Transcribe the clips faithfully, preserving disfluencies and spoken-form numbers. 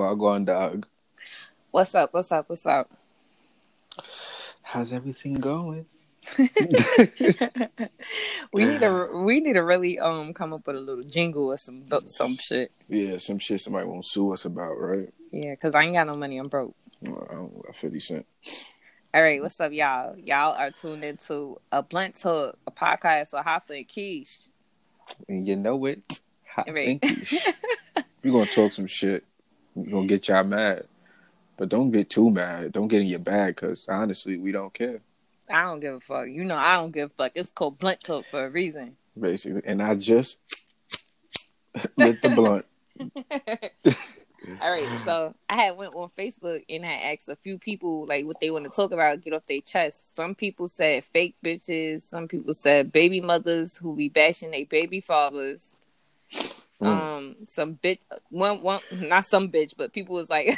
Wagwan dog. What's up? What's up? What's up? How's everything going? we need to we need to really um come up with a little jingle or some some shit. Yeah, some shit somebody won't sue us about, right? Yeah, because I ain't got no money. I'm broke. Well, I don't got fifty cent. All right, what's up, y'all? Y'all are tuned into a Blunt Talk, a podcast with Hoffa and Keish. And you know it. Hot Right. and Keish. We're going to talk some shit. We're going to get y'all mad. But don't get too mad. Don't get in your bag because, honestly, we don't care. I don't give a fuck. You know I don't give a fuck. It's called Blunt Talk for a reason. Basically. And I just lit the blunt. All right, so I had went on Facebook and I asked a few people like what they want to talk about, get off their chest. Some people said fake bitches. Some people said baby mothers who be bashing their baby fathers. Mm. Um, some bitch, one, one, not some bitch, but people was like,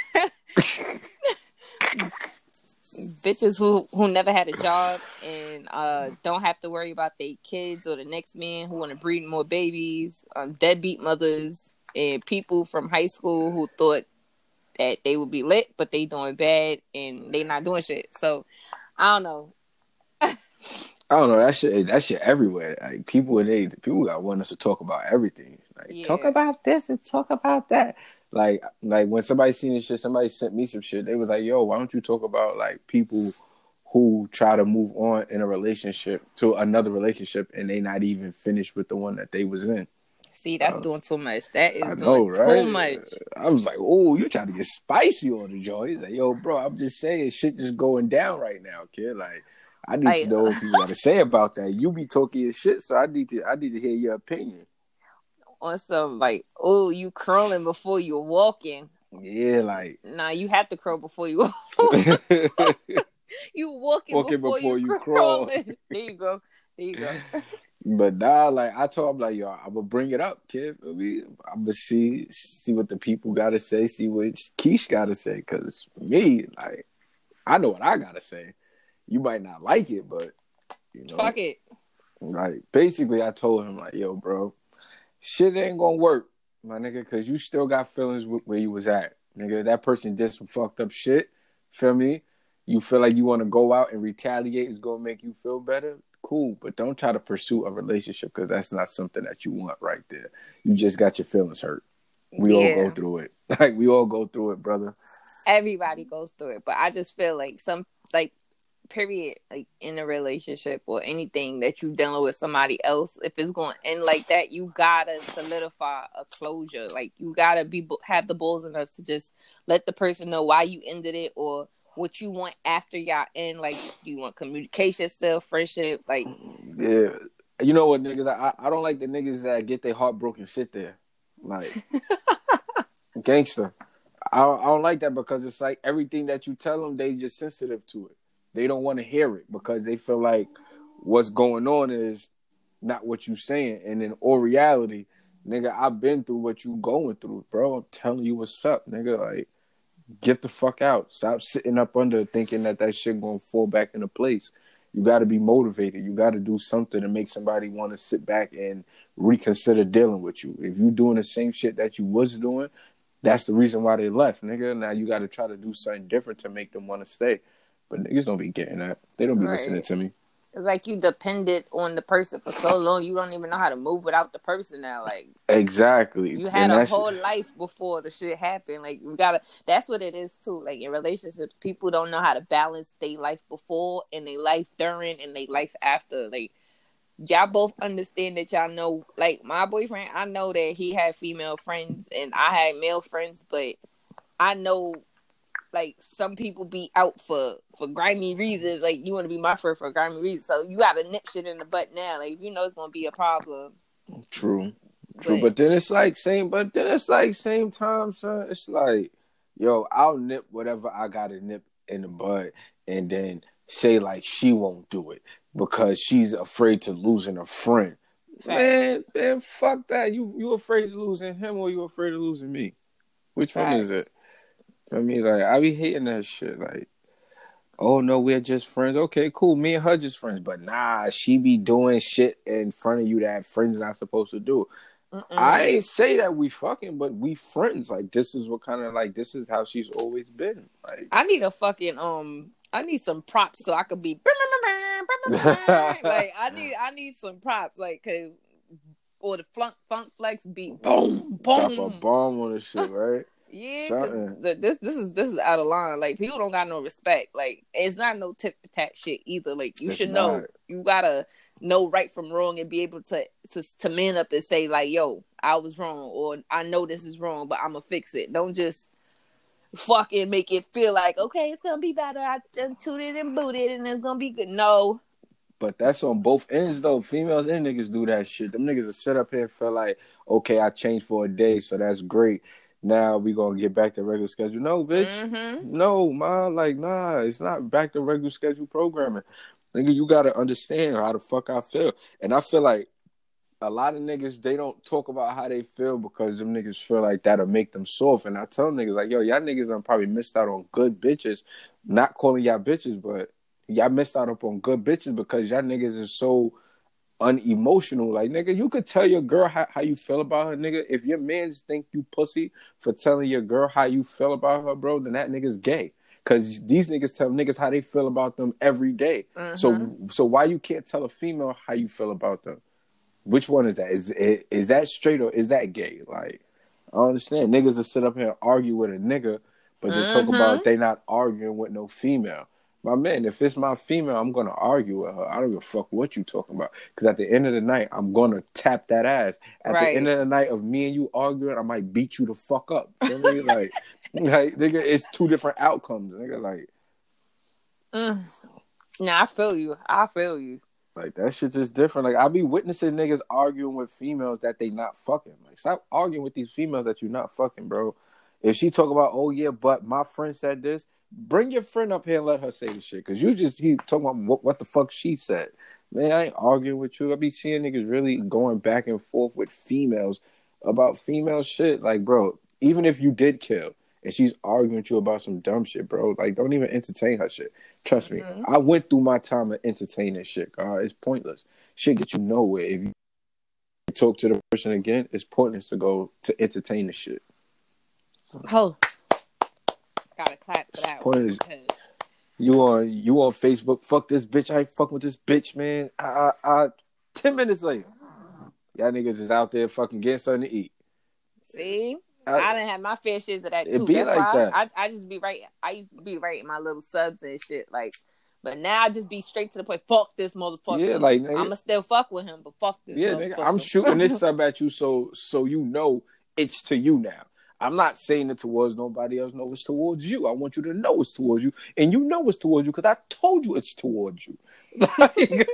bitches who who never had a job and uh don't have to worry about their kids or the next man who want to breed more babies. Um, deadbeat mothers. And people from high school who thought that they would be lit, but they doing bad and they not doing shit. So I don't know. I don't know. That shit, that shit everywhere. Like people, they people got want us to talk about everything. Like yeah. Talk about this and talk about that. Like like when somebody seen this shit, somebody sent me some shit. They was like, "Yo, why don't you talk about like people who try to move on in a relationship to another relationship and they not even finished with the one that they was in." See, that's uh, doing too much. That is I doing know, right? too much. I was like, oh, you trying to get spicy on the joint. He's like, yo, bro, I'm just saying shit just going down right now, kid. Like, I need like, to know what you got to say about that. You be talking your shit, so I need to I need to hear your opinion. On some, like, oh, you curling before you're walking. Yeah, like. Nah, you have to curl before you walk. You walking, walking before, before you, you crawl. There you go. There you go. But nah, like I told him, like yo, I'm gonna bring it up, kid. I mean, I'm gonna see see what the people gotta say, see what Keish gotta say. Cause me, like, I know what I gotta say. You might not like it, but you know, fuck it. Like basically, I told him, like, yo, bro, shit ain't gonna work, my nigga, cause you still got feelings where you was at, nigga. That person did some fucked up shit. Feel me? You feel like you want to go out and retaliate is gonna make you feel better. Cool, but don't try to pursue a relationship because that's not something that you want right there. You just got your feelings hurt. We yeah. all go through it. Like, we all go through it, brother. Everybody goes through it. But I just feel like some, like, period, like, in a relationship or anything that you're dealing with somebody else, if it's going to end like that, you got to solidify a closure. Like, you got to be have the balls enough to just let the person know why you ended it or what you want after y'all end. Like, do you want communication still, friendship? Like, yeah, you know what, niggas? I, I don't like the niggas that get their heart broken sit there, like gangster. I, I don't like that because it's like everything that you tell them, they just sensitive to it. They don't want to hear it because they feel like what's going on is not what you saying, and in all reality, nigga, I've been through what you going through, bro. I'm telling you what's up, nigga. Like. Get the fuck out. Stop sitting up under thinking that that shit gonna fall back into place. You got to be motivated. You got to do something to make somebody want to sit back and reconsider dealing with you. If you doing the same shit that you was doing, that's the reason why they left, nigga. Now you got to try to do something different to make them want to stay. But niggas don't be getting that. They don't be right. listening to me. It's like you depended on the person for so long, you don't even know how to move without the person now. Like exactly, you had and a whole life before the shit happened. Like you gotta. That's what it is too. Like in relationships, people don't know how to balance their life before and their life during and their life after. Like y'all both understand that y'all know. Like my boyfriend, I know that he had female friends and I had male friends, but I know. Like some people be out for, for grimy reasons. Like you want to be my friend for grimy reasons, so you got to nip shit in the butt now. Like you know it's gonna be a problem. True, true. But, but then it's like same. But then it's like same time, son. It's like, yo, I'll nip whatever I got to nip in the bud, and then say like she won't do it because she's afraid to losing a friend. Fact. Man, man, fuck that. You you afraid of losing him or you afraid of losing me? Which Facts. One is it? I mean, like, I be hating that shit. Like, oh, no, we're just friends. Okay, cool. Me and her just friends. But nah, she be doing shit in front of you that friends not supposed to do. I ain't say that we fucking, but we friends. Like this is what kind of like this is how she's always been. Like I need a fucking um. I need some props so I could be like I need I need some props like cause or the flunk funk flex beat boom boom drop a bomb on the shit right. Yeah, cause the, this this is this is out of line. Like people don't got no respect. Like it's not no tit for tat shit either. Like you it's should not. know. You gotta know right from wrong and be able to to to man up and say like, "Yo, I was wrong," or "I know this is wrong, but I'm gonna fix it." Don't just fucking make it feel like, okay, it's gonna be better. I done tooted and booted, and it's gonna be good. No. But that's on both ends though. Females and niggas do that shit. Them niggas will sit up here and feel like, okay, I changed for a day, so that's great. Now we gonna get back to regular schedule. No, bitch. Mm-hmm. No, ma. Like, nah, it's not back to regular schedule programming. Nigga, you gotta understand how the fuck I feel. And I feel like a lot of niggas, they don't talk about how they feel because them niggas feel like that'll make them soft. And I tell niggas like, yo, y'all niggas done probably missed out on good bitches. Not calling y'all bitches, but y'all missed out up on good bitches because y'all niggas is so unemotional. Like, nigga, you could tell your girl how, how you feel about her, nigga. If your mans think you pussy for telling your girl how you feel about her, bro, then that nigga's gay. Because these niggas tell niggas how they feel about them every day. Mm-hmm. So so why you can't tell a female how you feel about them? Which one is that? Is, is, is that straight or is that gay? Like, I don't understand. Niggas will sit up here and argue with a nigga, but they mm-hmm. talk about they not arguing with no female. My man, if it's my female, I'm going to argue with her. I don't give a fuck what you talking about. Because at the end of the night, I'm going to tap that ass. At right. the end of the night of me and you arguing, I might beat you the fuck up. You know what I mean? Like, like, nigga, it's two different outcomes. Nigga, like. Mm. Nah, I feel you. I feel you. Like, that shit just different. Like, I be witnessing niggas arguing with females that they not fucking. Like, stop arguing with these females that you not fucking, bro. If she talk about, oh, yeah, but my friend said this, bring your friend up here and let her say the shit. Because you just keep talking about what, what the fuck she said. Man, I ain't arguing with you. I be seeing niggas really going back and forth with females about female shit. Like, bro, even if you did kill and she's arguing with you about some dumb shit, bro, like, don't even entertain her shit. Trust me. Mm-hmm. I went through my time of entertaining shit, God. It's pointless. Shit get you nowhere. If you talk to the person again, it's pointless to go to entertain the shit. Oh. Gotta clap for that one. Is, you on you on Facebook? Fuck this bitch! I ain't fucking with this bitch, man. I, I, I ten minutes later, y'all niggas is out there fucking getting something to eat. See, I, I didn't have my fair shares of that too. It be That's like why that. I, I just be right. I used to be writing my little subs and shit, like. But now I just be straight to the point. Fuck this motherfucker. Yeah, like nigga, I'ma still fuck with him, but fuck this. Yeah, nigga, I'm shooting this sub at you, so so you know it's to you now. I'm not saying it towards nobody else. No, it's towards you. I want you to know it's towards you. And you know it's towards you because I told you it's towards you. Like,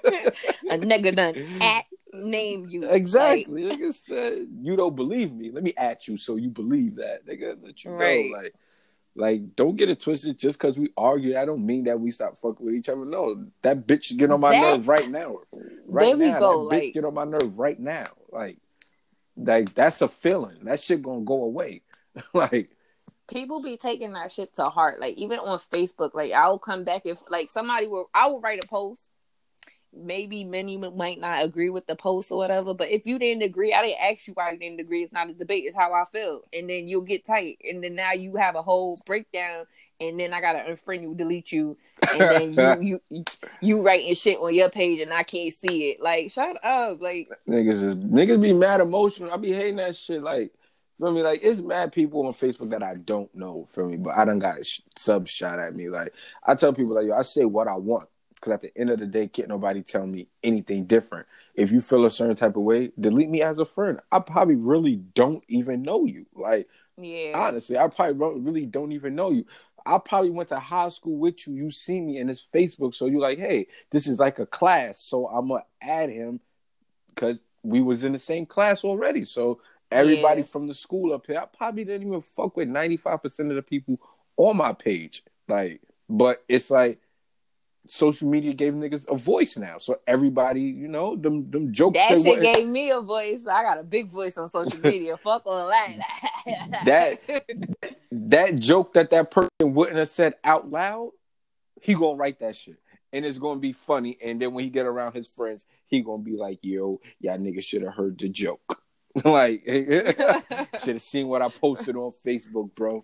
a nigga done at name you. Exactly. Like, nigga said, you don't believe me. Let me at you so you believe that. Nigga, let you right. know. Like, like, don't get it twisted. Just because we argue, I don't mean that we stop fucking with each other. No, that bitch get on my that, nerve right now. Right there now, we go. That like, bitch get on my nerve right now. Like, like that's a feeling. That shit gonna go away. Like, people be taking that shit to heart. Like, even on Facebook, like, I'll come back if like somebody will I will write a post. Maybe many might not agree with the post or whatever, but if you didn't agree, I didn't ask you why you didn't agree. It's not a debate, it's how I feel. And then you'll get tight. And then now you have a whole breakdown, and then I gotta unfriend you, delete you, and then you you you writing shit on your page and I can't see it. Like, shut up. Like, niggas is niggas be mad emotional. I be hating that shit. Like, feel me? Like, it's mad people on Facebook that I don't know, feel me? But I done got sh- subs shot at me. Like, I tell people, like, yo, I say what I want. Because at the end of the day, can't nobody tell me anything different. If you feel a certain type of way, delete me as a friend. I probably really don't even know you. Like, yeah. Honestly, I probably really don't even know you. I probably went to high school with you. You see me and it's Facebook. So you're like, hey, this is like a class. So I'm going to add him because we was in the same class already. So everybody yeah. from the school up here, I probably didn't even fuck with ninety-five percent of the people on my page. Like, but it's like social media gave niggas a voice now. So everybody, you know, them them jokes. That shit gave me a voice. I got a big voice on social media. Fuck all that. that that joke that that person wouldn't have said out loud, he gonna write that shit. And it's gonna be funny. And then when he get around his friends, he gonna be like, yo, y'all niggas should have heard the joke. Like, should have seen what I posted on Facebook, bro.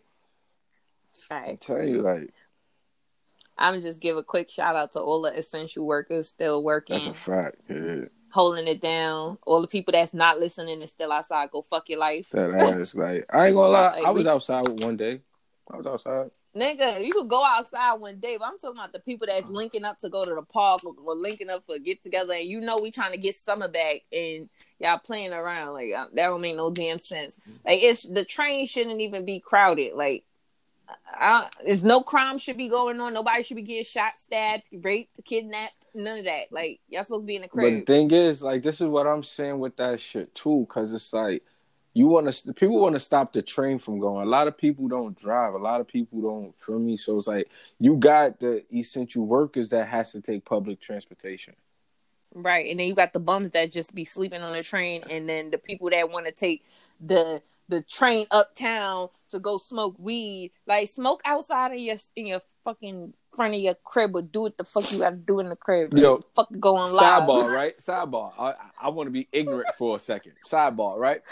I tell you, like, I'm just give a quick shout out to all the essential workers still working. That's a fact. Yeah. Holding it down. All the people that's not listening and still outside, go fuck your life. That ass, like, I ain't gonna lie. Like, I was we, outside one day. I was outside. Nigga, you could go outside one day, but I'm talking about the people that's linking up to go to the park or, or linking up for get together, and you know we trying to get summer back, and y'all playing around. Like, that don't make no damn sense. Like, it's the train shouldn't even be crowded. Like, I, there's no crime should be going on. Nobody should be getting shot, stabbed, raped, kidnapped. None of that. Like, y'all supposed to be in the crib. But the thing is, like, this is what I'm saying with that shit too, because it's like you want to. People want to stop the train from going. A lot of people don't drive. A lot of people don't. Feel me? So it's like you got the essential workers that has to take public transportation. Right, and then you got the bums that just be sleeping on the train, and then the people that want to take the the train uptown to go smoke weed. Like, smoke outside of your in your fucking front of your crib, or do what the fuck you gotta do in the crib. Yo, like, fuck going live. Sidebar, right? Sidebar. I, I want to be ignorant for a second. Sidebar, right?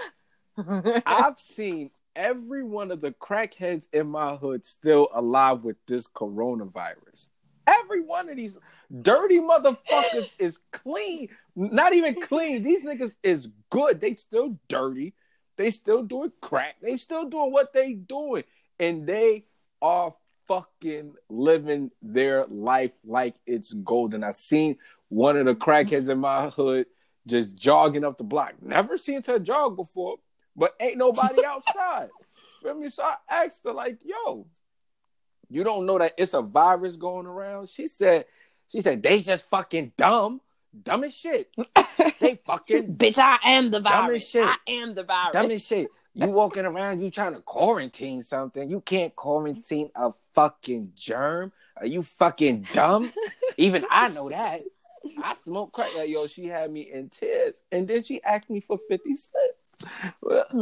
I've seen every one of the crackheads in my hood still alive with this coronavirus. Every one of these dirty motherfuckers is clean. Not even clean. These niggas is good. They still dirty. They still doing crack. They still doing what they doing. And they are fucking living their life like it's golden. I seen one of the crackheads in my hood just jogging up the block. Never seen her jog before, but ain't nobody outside. Feel me? So I asked her, like, yo, you don't know that it's a virus going around? She said, she said, they just fucking dumb. Dumb as shit. They fucking bitch, I am the virus. Dumb as shit. I am the virus. Dumb as shit. You walking around, you trying to quarantine something. You can't quarantine a fucking germ. Are you fucking dumb? Even I know that. I smoke crack. Like, yo, she had me in tears. And then she asked me for fifty cents.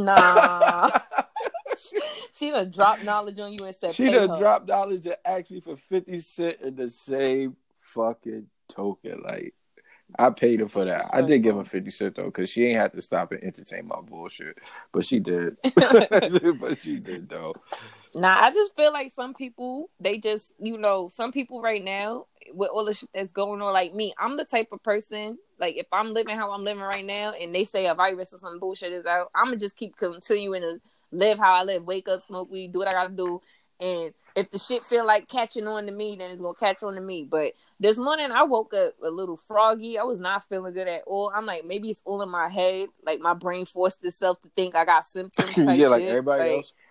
Nah. She done dropped knowledge on you and said, she done dropped knowledge and asked me for fifty cents in the same fucking token. Like, I paid her for that. I did give her fifty cents though, because she ain't had to stop and entertain my bullshit. But she did. But she did though. Nah, I just feel like some people, they just, you know, some people right now, with all the shit that's going on, like me, I'm the type of person, like, if I'm living how I'm living right now, and they say a virus or some bullshit is out, I'm gonna just keep continuing to live how I live, wake up, smoke weed, do what I gotta do, and if the shit feel like catching on to me, then it's gonna catch on to me. But this morning, I woke up a little froggy. I was not feeling good at all. I'm like, maybe it's all in my head. Like, my brain forced itself to think I got symptoms. Type yeah, like shit. everybody like, else.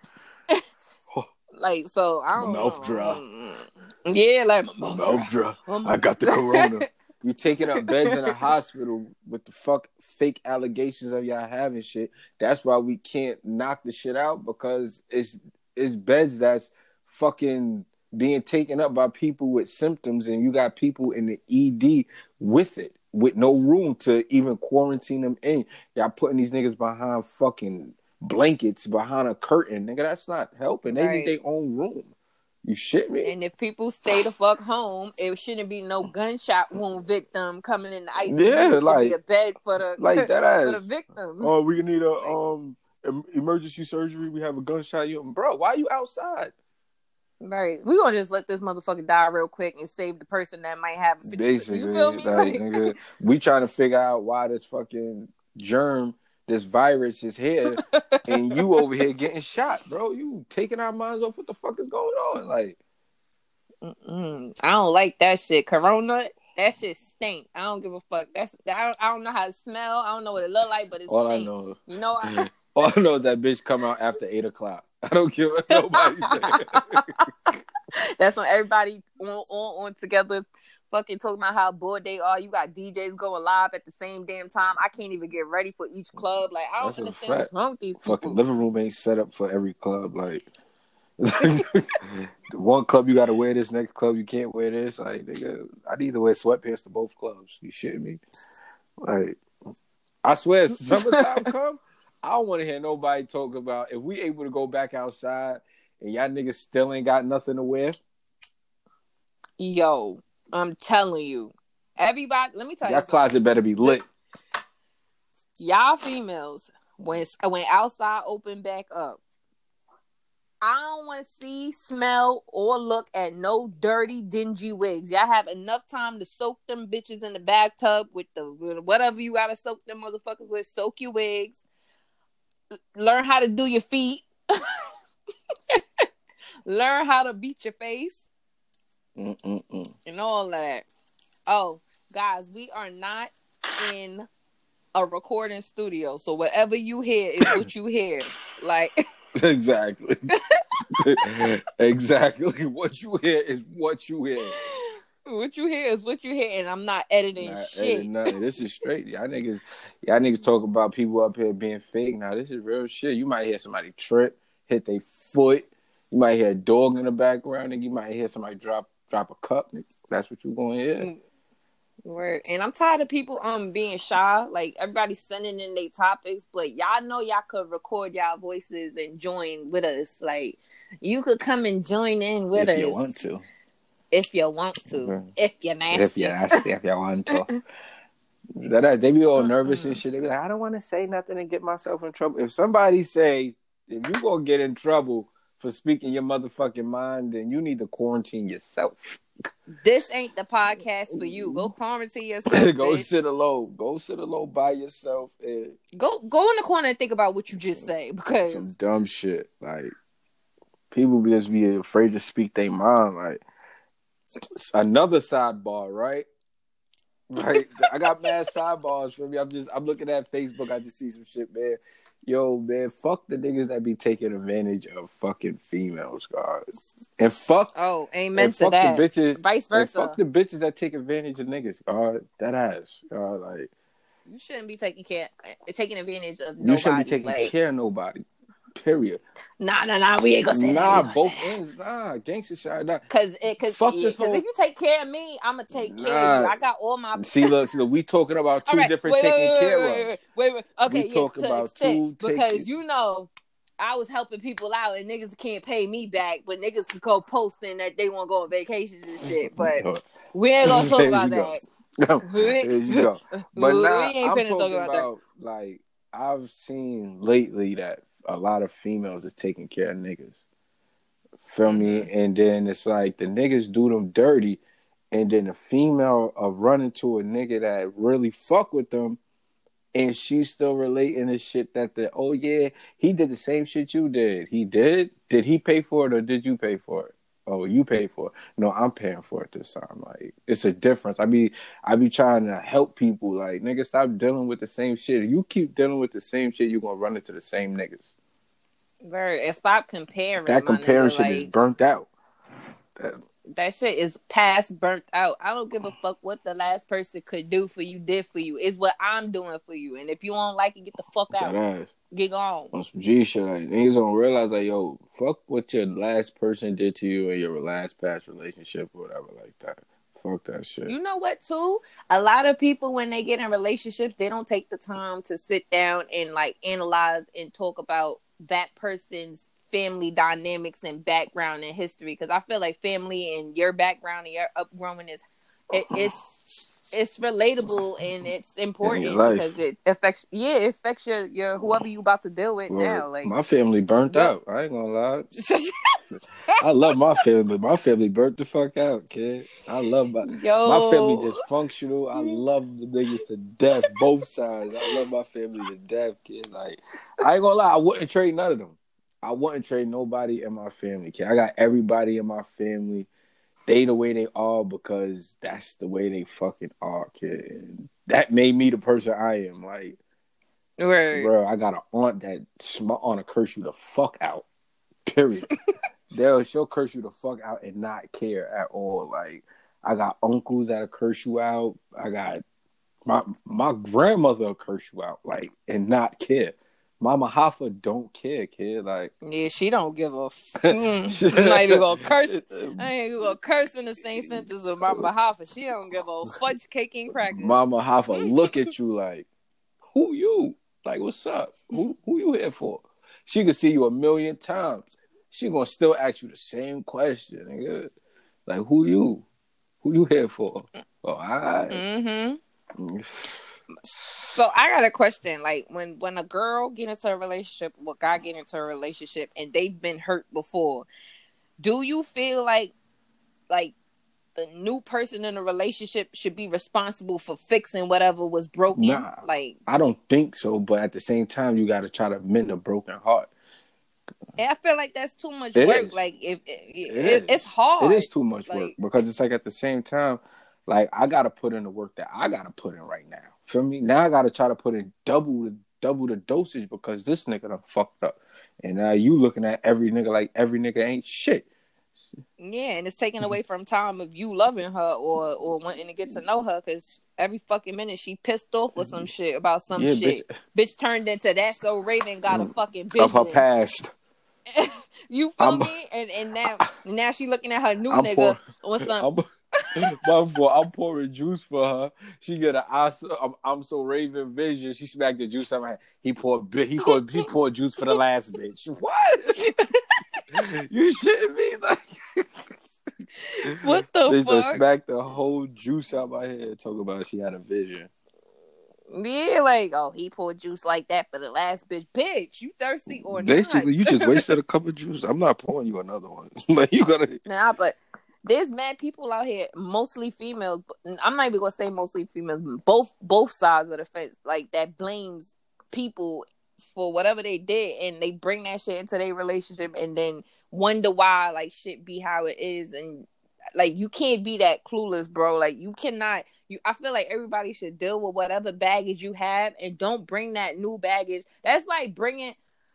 Like, so, I don't my know. Mouth dry. Yeah, like, my mouth, mouth dry. dry. I got the corona. You taking up beds in a hospital with the fuck fake allegations of y'all having shit. That's why we can't knock the shit out, because it's it's beds that's fucking being taken up by people with symptoms, and you got people in the E D with it, with no room to even quarantine them in. Y'all putting these niggas behind fucking blankets, behind a curtain. Nigga, that's not helping. They right. need their own room. You shit me? And if people stay the fuck home, it shouldn't be no gunshot wound victim coming in the I C U. Yeah, it like be a bed for the like that ass. for the victims. Oh, we need a um emergency surgery. We have a gunshot. You, bro, why are you outside? Right, we gonna just let this motherfucker die real quick and save the person that might have. fifty Basically, you feel me? Like, nigga, we trying to figure out why this fucking germ, this virus is here, and you over here getting shot, bro. You taking our minds off what the fuck is going on? Like, Mm-mm. I don't like that shit. Corona, that shit stink. I don't give a fuck. That's I don't, I don't know how it smell. I don't know what it look like, but it's all stink. I know, you know, I, all I know is that bitch come out after eight o'clock. I don't give a nobody. That's when everybody on, on on together, fucking talking about how bored they are. You got D Js going live at the same damn time. I can't even get ready for each club. Like, I don't That's understand what's wrong with these people. Fucking living room ain't set up for every club. Like, one club you gotta wear this, next club you can't wear this. Like, nigga, I need to wear sweatpants to both clubs. You shitting me? Like, I swear, summertime come, I don't want to hear nobody talk about if we able to go back outside and y'all niggas still ain't got nothing to wear. Yo, I'm telling you, everybody. Let me tell you, y'all closet better be lit. Y'all females, when when outside open back up, I don't want to see, smell, or look at no dirty, dingy wigs. Y'all have enough time to soak them bitches in the bathtub with the with whatever you gotta soak them motherfuckers with. Soak your wigs. Learn how to do your feet. Learn how to beat your face. Mm-mm-mm. And all of that. Oh, guys, we are not in a recording studio, so whatever you hear is what you hear. Like exactly, exactly. What you hear is what you hear. What you hear is what you hear, and I'm not editing not shit. Editing nothing. This is straight. Y'all niggas, y'all niggas talk about people up here being fake. Now this is real shit. You might hear somebody trip, hit their foot. You might hear a dog in the background, and you might hear somebody drop drop a cup. That's what you gonna hear. Word. And I'm tired of people um being shy. Like everybody's sending in their topics, but y'all know y'all could record y'all voices and join with us. Like you could come and join in with if us you want to. If you want to. Mm-hmm. If you're nasty. If you're nasty, if you want to. That, they be all nervous mm-hmm. and shit. They be like, I don't want to say nothing and get myself in trouble. If somebody say, if you gonna get in trouble for speaking your motherfucking mind, then you need to quarantine yourself. This ain't the podcast for you. Go quarantine yourself. Go bitch. sit alone. Go sit alone by yourself and go go in the corner and think about what you just say, because some dumb shit. Like people just be afraid to speak their mind. Like another sidebar, right? Right. I got mad sidebars for me. I'm just I'm looking at Facebook. I just see some shit, man. Yo, man, fuck the niggas that be taking advantage of fucking females, guys. And fuck Oh, amen to fuck that. The bitches, Vice versa. And fuck the bitches that take advantage of niggas, God. That ass. God, like you shouldn't be taking care taking advantage of nobody. You shouldn't be taking like, care of nobody. Period. Nah, nah, nah. We ain't gonna say nah, that. Nah, both ends. Nah, gangster shit. Nah. Cause it, cause, Fuck yeah, this cause whole... if you take care of me, I'ma take nah. care of you. I got all my. See, look, see, look. We talking about two right. different wait, taking wait, wait, care wait, of. Wait, wait, wait. Okay, we yeah, talk to about extent, two because taking... you know, I was helping people out and niggas can't pay me back, but niggas can go posting that they want to go on vacations and shit. But we ain't gonna talk about that. There you go. But we nah, ain't I'm finna talking talk about, about that. Like I've seen lately that a lot of females is taking care of niggas. Feel mm-hmm. me? And then it's like the niggas do them dirty, and then the female are running to a nigga that really fuck with them, and she's still relating the shit that the oh yeah, he did the same shit you did. He did? Did he pay for it or did you pay for it? Oh, you paid for it. No, I'm paying for it this time. Like it's a difference. I be I be trying to help people. Like nigga, stop dealing with the same shit. If you keep dealing with the same shit, you're gonna run into the same niggas. Word, and stop comparing. That comparing nigga, shit like, is burnt out. That, that shit is past burnt out. I don't give a fuck what the last person could do for you, did for you. It's what I'm doing for you. And if you don't like it, get the fuck out. That ass. Get gone. On some G shit, like niggas don't realize like, yo, fuck what your last person did to you in your last past relationship or whatever like that. Fuck that shit. You know what, too? A lot of people, when they get in relationships, they don't take the time to sit down and like analyze and talk about that person's family dynamics and background and history. Because I feel like family and your background and your upbringing is it, it's it's relatable and it's important because it affects yeah it affects your, your whoever you about to deal with. Well, now. Like my family burnt yep. out. I ain't gonna lie. I love my family. My family burnt the fuck out, kid. I love my Yo. my family dysfunctional. I love the niggas to death, both sides. I love my family to death, kid. Like I ain't gonna lie, I wouldn't trade none of them. I wouldn't trade nobody in my family, kid. I got everybody in my family. They the way they are because that's the way they fucking are, kid. And that made me the person I am. Like, right. bro, I got an aunt that my aunt to curse you the fuck out. Period. They'll she'll curse you the fuck out and not care at all. Like, I got uncles that'll curse you out. I got my my grandmother will curse you out, like, and not care. Mama Hoffa don't care, kid. Like, yeah, she don't give a. F- mm, I'm not even gonna curse. I ain't even gonna curse in the same sentence with Mama Hoffa. She don't give a fudge cake and crackers. Mama Hoffa look at you like, who you? Like, what's up? Who who you here for? She could see you a million times. She gonna still ask you the same question, nigga. Like, who you? Who you here for? Oh, all right. Mm-hmm. So I got a question. Like when when a girl get into a relationship, or a guy get into a relationship, and they've been hurt before, do you feel like like the new person in the relationship should be responsible for fixing whatever was broken? Nah, like I don't think so. But at the same time, you got to try to mend a broken heart. I feel like that's too much it work. Is. Like if it, it, it, is. it's hard. It is too much like, work because it's like at the same time, like I got to put in the work that I got to put in right now. Feel me? Now I got to try to put in double the double the dosage because this nigga done fucked up, and now you looking at every nigga like every nigga ain't shit. Yeah, and it's taken away from time of you loving her or or wanting to get to know her because every fucking minute she pissed off with some shit about some yeah, shit. Bitch. bitch turned into that so Raven got a fucking vision of her past. You feel I'm, me? And and now now she looking at her new I'm nigga pour, or something. I'm, I'm pouring juice for her. She get a I'm, I'm so Raven vision. She smacked the juice out my hand. He poured he poured he poured juice for the last bitch. What? You shitting me? Like what the they fuck? They smacked the whole juice out my head. Talk about she had a vision. Yeah, like, oh, he poured juice like that for the last bitch. Bitch, you thirsty or Basically, not? you just wasted a cup of juice. I'm not pouring you another one. Like, you gotta. Nah, but there's mad people out here, mostly females. But I'm not even gonna say mostly females. Both both sides of the fence, like that blames people for whatever they did, and they bring that shit into their relationship, and then wonder why like shit be how it is, and like you can't be that clueless, bro. Like you cannot. You, I feel like everybody should deal with whatever baggage you have, and don't bring that new baggage. That's like bringing.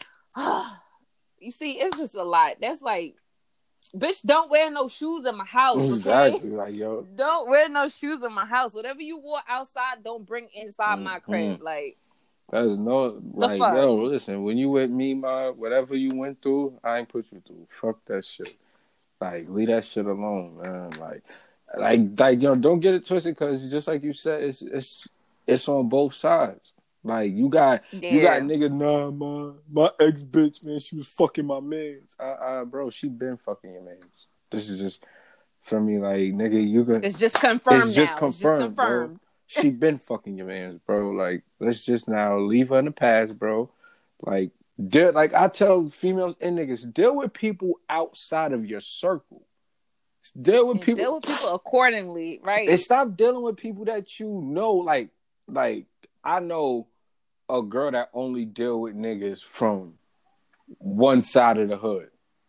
You see, it's just a lot. That's like, bitch, don't wear no shoes in my house. Okay? Exactly, like yo, don't wear no shoes in my house. Whatever you wore outside, don't bring inside mm-hmm. my crib. Like, that's no, like yo, listen. When you with me, my whatever you went through, I ain't put you through. Fuck that shit. Like, leave that shit alone, man. Like. Like, like you know, don't get it twisted because just like you said, it's it's it's on both sides. Like you got yeah. you got nigga, nah, my my ex bitch, man, she was fucking my mans. Uh, uh, bro, she been fucking your mans. This is just for me, like nigga, you can. It's just confirmed. It's just now. confirmed, it's just confirmed. Bro. She been fucking your mans, bro. Like, let's just now leave her in the past, bro. Like, deal, like I tell females and niggas, deal with people outside of your circle. Deal with people. Deal with people accordingly, right? And stop dealing with people that you know. Like, like I know a girl that only deal with niggas from one side of the hood.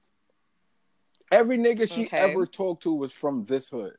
Every nigga she okay. ever talked to was from this hood,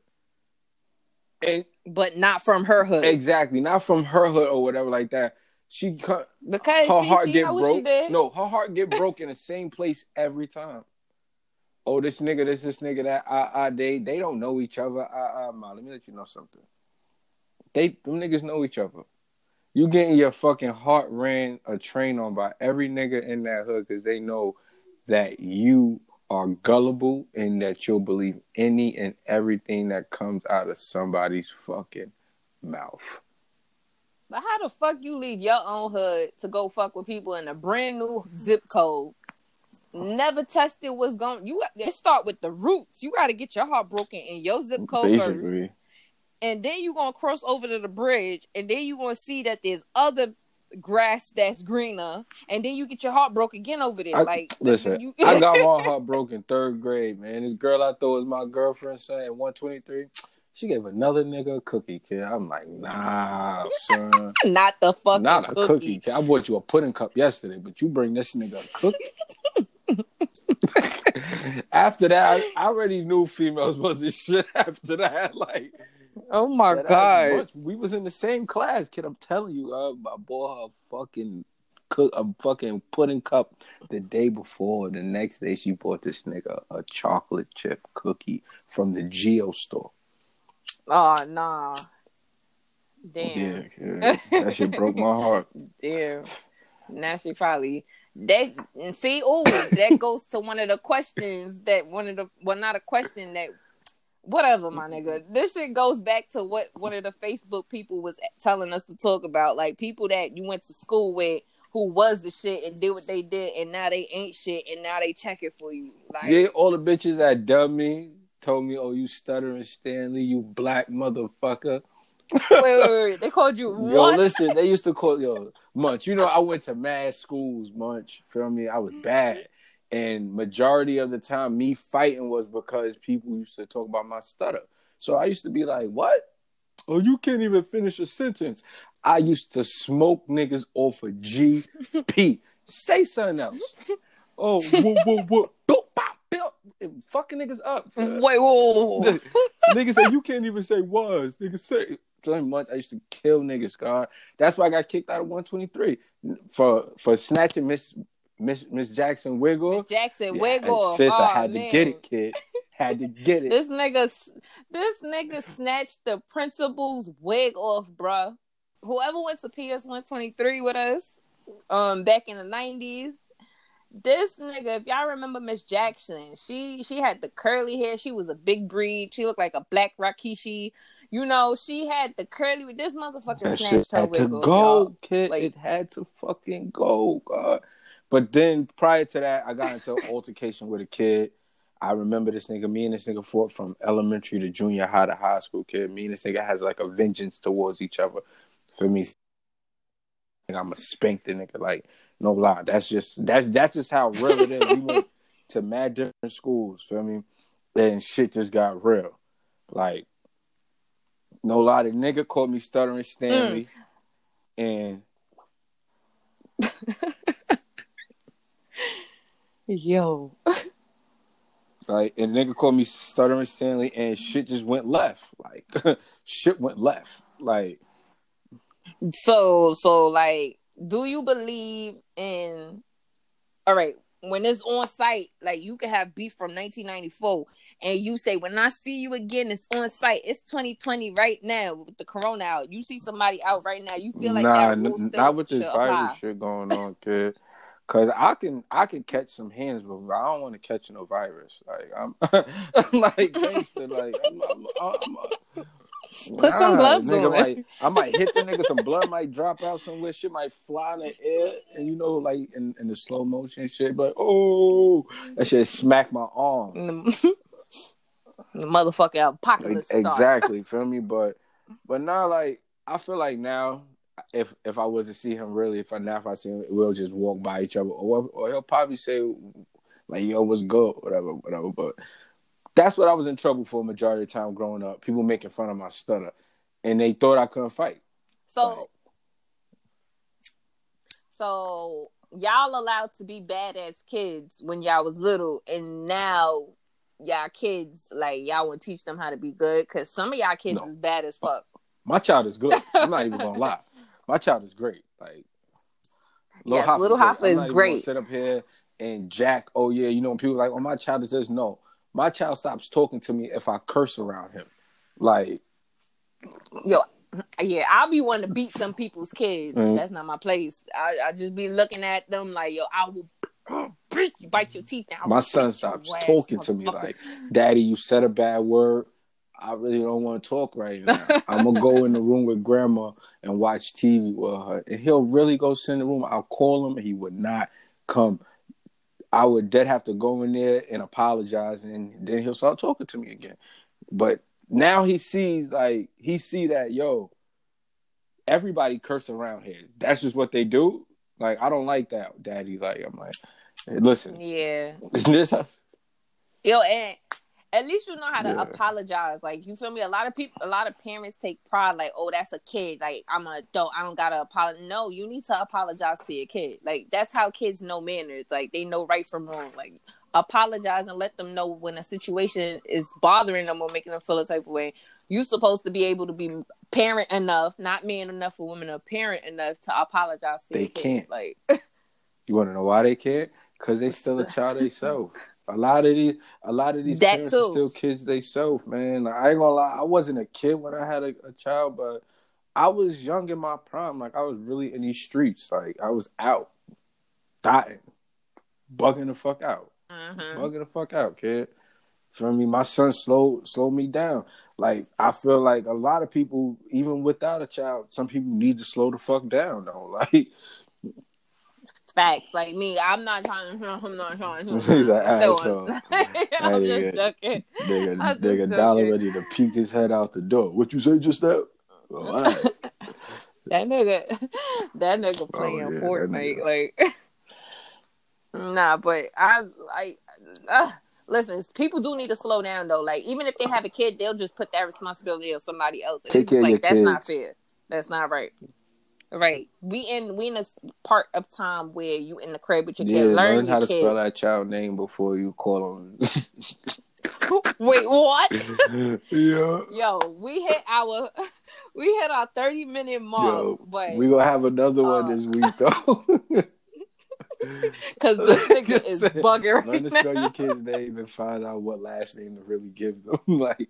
and but not from her hood. Exactly, not from her hood or whatever like that. She because her she, heart she get broke. She did. No, her heart get broke in the same place every time. Oh, this nigga, this, this nigga, that, uh, uh, they, they don't know each other. Uh, uh, Ma, let me let you know something. They, them niggas know each other. You getting your fucking heart ran a train on by every nigga in that hood because they know that you are gullible and that you'll believe any and everything that comes out of somebody's fucking mouth. But how the fuck you leave your own hood to go fuck with people in a brand new zip code? Never tested what's going. You it start with the roots. You got to get your heart broken in your zip code Basically. first, and then you gonna cross over to the bridge, and then you gonna see that there's other grass that's greener, and then you get your heart broke again over there. I, like, listen, you... I got my heart broken third grade, man. This girl I thought was my girlfriend, son, at one twenty-three. She gave another nigga a cookie, kid. I'm like, nah, son. Not the fucking Not a cookie. cookie, kid. I bought you a pudding cup yesterday, but you bring this nigga a cookie? After that, I already knew females wasn't shit after that. Like, oh my God. Much, we was in the same class, kid. I'm telling you, uh, I bought her a fucking, cook, a fucking pudding cup the day before. The next day, she bought this nigga a chocolate chip cookie from the Geo store. Oh, nah. Damn. Yeah, yeah. That shit broke my heart. Damn. Now she probably... That see, oh, that goes to one of the questions that one of the well, not a question that, whatever, my nigga. This shit goes back to what one of the Facebook people was telling us to talk about, like people that you went to school with who was the shit and did what they did, and now they ain't shit, and now they checking for you. Like, yeah, all the bitches that dubbed me told me, "Oh, you stuttering Stanley, you black motherfucker." wait, wait, wait. They called you Yo, what? listen, they used to call yo Munch. You know, I went to mad schools, Munch. Feel me? I was bad. And majority of the time, me fighting was because people used to talk about my stutter. So I used to be like, what? Oh, you can't even finish a sentence. I used to smoke niggas off of G P. Say something else. Oh, whoa, whoa, whoa. Boop, bop, boop. Fucking niggas up. Wait, whoa, whoa. Niggas say, you can't even say was. Niggas say, so much. I used to kill niggas, God. That's why I got kicked out of one twenty-three. For for snatching Miss Miss Miss Jackson wig off. Miss Jackson yeah, wig off. Sis, oh, I had man. to get it, kid. Had to get it. This nigga, this nigga snatched the principal's wig off, bruh. Whoever went to P S one twenty-three with us, um, back in the nineties, this nigga, if y'all remember Miss Jackson, she she had the curly hair. She was a big breed. She looked like a black Rikishi. You know, she had the curly. This motherfucker that snatched her had wig to off, go, y'all. kid. Like, it had to fucking go, God. But then prior to that, I got into an altercation with a kid. I remember this nigga. Me and this nigga fought from elementary to junior high to high school, kid. Me and this nigga has like a vengeance towards each other. For me, I'm gonna spank the nigga. Like, no lie. That's just that's that's just how real it is. We went to mad different schools. Feel me? And shit just got real. Like, no lie. The nigga called me Stuttering Stanley, mm. and yo. Like, and nigga called me Stuttering Stanley, and shit just went left. Like, shit went left. Like, so, so, like, do you believe in? All right, when it's on site, like, you can have beef from nineteen ninety-four, and you say, when I see you again, it's on site. It's twenty twenty right now with the corona out. You see somebody out right now, you feel like nah, that rule n- still not with this should virus apply. shit going on, kid. Cause I can I can catch some hands, but I don't want to catch no virus. Like I'm, I'm like gangster. Like I'm, I'm, I'm, I'm Put nah, some gloves nigga on. Might, I might hit the nigga. Some blood might drop out somewhere. Shit might fly in the air, and you know, like in, in the slow motion shit. But oh, that shit smack my arm. The, the motherfucking apocalypse. Like, exactly, feel me? But but now, like I feel like now. If if I was to see him really, if I now if I see him, we'll just walk by each other, or or he'll probably say like, "Yo, what's good?" whatever, whatever. But that's what I was in trouble for majority of the time growing up. People making fun of my stutter, and they thought I couldn't fight. So, like, so y'all allowed to be badass kids when y'all was little, and now y'all kids like y'all want to teach them how to be good because some of y'all kids no. is bad as fuck. My child is good. I'm not even gonna lie. My child is great. Like, Lil yes, Little Hoffa is I'm not great. Even sit up here and jack. Oh yeah, you know when people are like, oh my child is this. No, my child stops talking to me if I curse around him. Like, yo, yeah, I'll be wanting to beat some people's kids. Mm-hmm. That's not my place. I I just be looking at them like, yo, I will break you, bite your teeth out. My son stops talking to me like, Daddy, you said a bad word. I really don't want to talk right now. I'm going to go in the room with grandma and watch T V with her. And he'll really go sit in the room. I'll call him and he would not come. I would dead have to go in there and apologize. And then he'll start talking to me again. But now he sees, like, he see that, yo, everybody curse around here. That's just what they do. Like, I don't like that, Daddy. Like, I'm like, hey, listen. Yeah. This house. Yo, and... at least you know how to yeah. apologize. Like, you feel me? A lot of people, a lot of parents take pride. Like, oh, that's a kid. Like, I'm an adult. I don't gotta apologize. No, you need to apologize to your kid. Like, that's how kids know manners. Like, they know right from wrong. Like, apologize and let them know when a situation is bothering them or making them feel a type of way. You're supposed to be able to be parent enough, not man enough for women, or parent enough to apologize to they your kid. Can't. Like, you want to know why they can't? Because they still a child themselves. A lot of these, a lot of these that parents too. are still kids themselves, man. Like, I ain't gonna lie, I wasn't a kid when I had a, a child, but I was young in my prime. Like, I was really in these streets. Like, I was out, dying, bugging the fuck out, mm-hmm. bugging the fuck out, kid. Feel me? My son slowed slowed me down. Like, I feel like a lot of people, even without a child, some people need to slow the fuck down, though. Like. Facts, like me, I'm not trying to. I'm not trying to. He's an asshole. I'm just joking. Nigga, nigga dollar ready to peek his head out the door. What you say just now? What? That nigga, that nigga playing Oh, yeah, Fortnite, nigga. like, nah. But I like, uh, listen, people do need to slow down though. Like, even if they have a kid, they'll just put that responsibility on somebody else, and Take it's care just of your like that's not kids. fair. That's not right. Right. We in we in a part of time where you in the crib with your Yeah, kid. Learn learn your how to kid. spell that child name before you call them. Wait, what? Yeah. Yo, we hit our we hit our thirty minute mark, Yo, but we gonna have another one uh, this week though. cause this Like I nigga is said, bugging learn to right spell now. your kid's name and find out what last name to really give them. Like,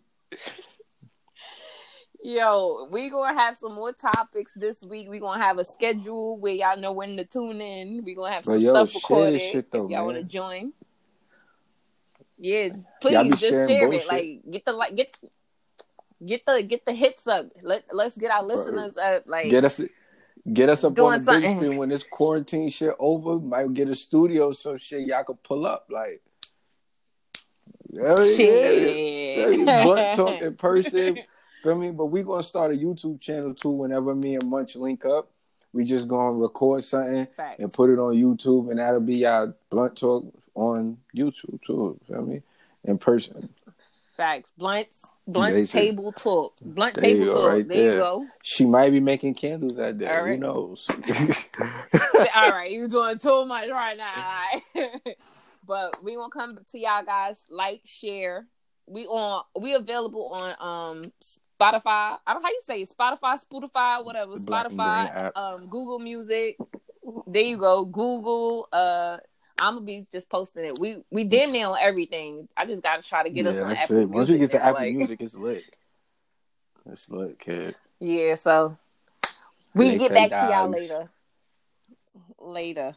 Yo, we gonna have some more topics this week. We gonna have a schedule where y'all know when to tune in. We gonna have but some yo, stuff share this recorded shit if though, y'all wanna man. join. Yeah, Y'all be please just sharing share it. bullshit. Like get the like get get the get the hits up. Let let's get our listeners up. Like Get us, get us up on doing the big something. screen when this quarantine shit over. Might get a studio, some shit y'all could pull up. Like, Shit. blunt talk in person. Feel me? But we gonna start a YouTube channel too. Whenever me and Munch link up, we just gonna record something Facts. and put it on YouTube, and that'll be our blunt talk on YouTube too. Feel me? In person. Facts. Blunts. Blunts Basically. table talk. Blunt There table you go, talk. right there you there. go. She might be making candles that day. All Who right. knows? All right, you doing too much right now. But we gonna come to y'all guys. Like, share. We on. We available on um Spotify. I don't know how you say it. Spotify, Spotify, whatever. The Black and Green Spotify, app. um, Google Music. There you go. Google. Uh, I'm gonna be just posting it. We we damn near on everything. I just gotta try to get Yeah, us on that's Apple it. Music. Once we get to now, Apple like, Music, it's lit. It's lit, kid. Yeah. So we They get pay back to y'all dogs. later. Later.